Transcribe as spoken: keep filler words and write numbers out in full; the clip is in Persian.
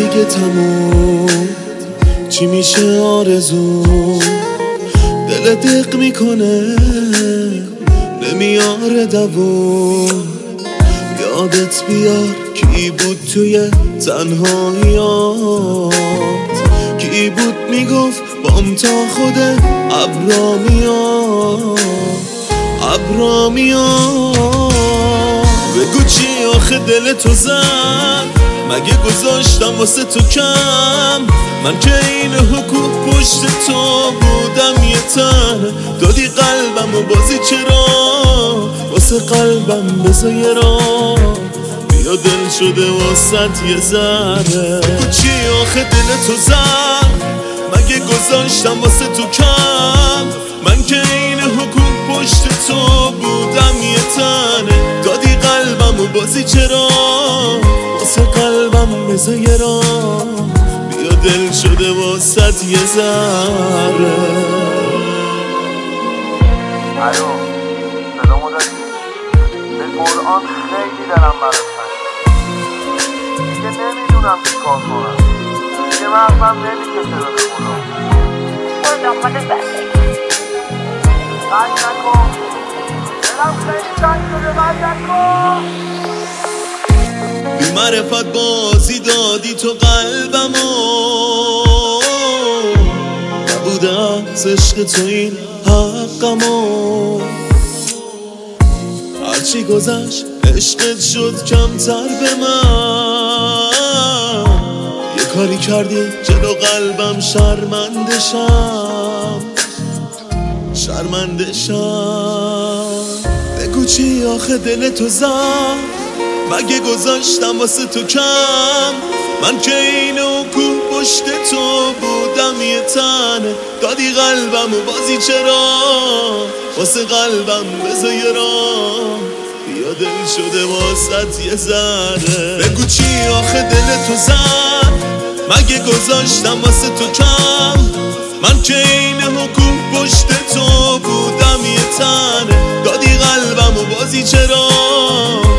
اگه تموم چی میشه آرزو؟ دل دق میکنه نمیاره دووم. یادت بیار کی بود توی تنهاییات، کی بود میگفت بام تا خود ابرا میاد ابرا میاد. بگو چی آخه دل تو زد؟ مگه گذاشتم واسه تو کم؟ من که این حقوق پشت تو بودم یه تن، دادی قلبم و بازی چرا واسه قلبم بذار یه راه، بیا دل شده واسط یه ذره. بگو چی آخه دل تو زد؟ مگه گذاشتم واسه تو کم؟ من که این حقوق پشت تو بودم یه تنه، دادی قلبم و بازی چرا واسه قلبم بذار یه راه، بیا دل شده واسط یه ذره. الو سلامو داری؟ به قرآن خیلی دارم برات تنگ، دیگه نمیدونم چی کار کنم، دیگه مغزم نمیکشه به خدا. برو دنبال زندگی تنگ نکن، دلم خیلی تنگ شده، بند نکن. بی معرفت بازی دادی تو قلبمو، نبوده از عشق تو این حقمو. هرچی گذشت عشقت شد کمتر به من، یه کاری کردی جلو قلبم شرمنده شم شرمنده شم. بگو چی آخه دل تو زد؟ مگه گذاشتم واسه تو کم؟ من که این حقوق پشت تو بودم یه تنه، دادی قلبم و بازی چرا واسه قلبم بذار یه راه، بیا دل شده واسط یه ذره. بگو چی آخه دل تو زد؟ مگه گذاشتم واسه تو کم؟ من که این حقوق پشت تو بودم یه تنه، دادی قلبم و بازی چرا